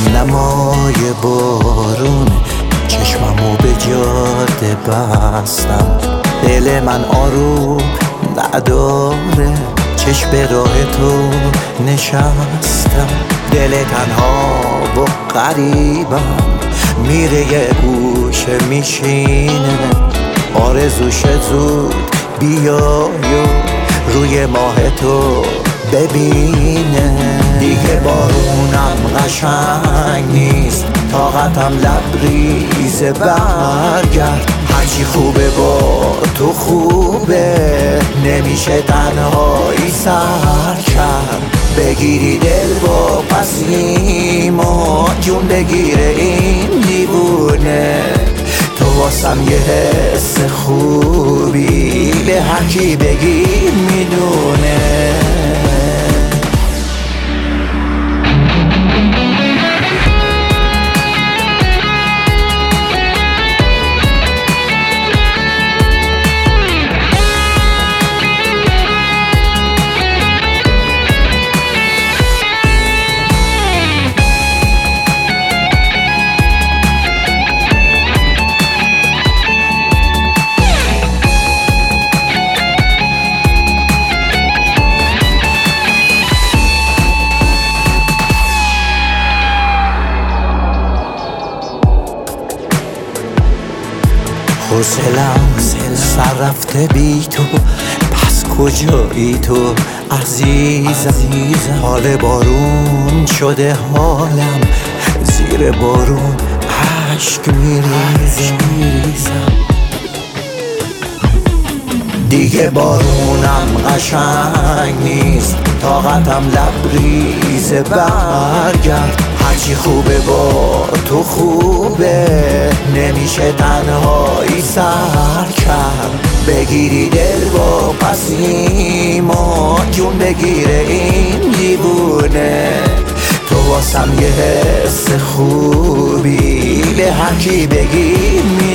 نمای بارون چشممو به جاده بستم. دل من آروم نداره، چشم به راه تو نشستم. دل تنها و غریبم میره یه گوشه میشینه، آرزوش زود بیای و روی ماه تو ببینه. دیگه بارونم قشنگ نیست، طاقتم لبریز برگرد. هرچی خوبه با تو خوبه، نمیشه تنهایی سر کرد. بگیری دل با پسیم و جون بگیره این دیوونه. تو واسم یه حس خوبی، به هر کی بگی میدونه. حوصله‌ام سر رفته بی تو، پس کجایی تو عزیزم؟ حال بارون شده حالم، زیر بارون عشق میریزم. دیگه بارونم قشنگ نیست، طاقتم لبریز برگرد. هرچی خوبه با تو خوبه، نمیشه تنهایی سر کرد. بگیری دل با پسیم و جون بگیره این دیوونه. تو واسم یه حس خوبی، به هر کی بگی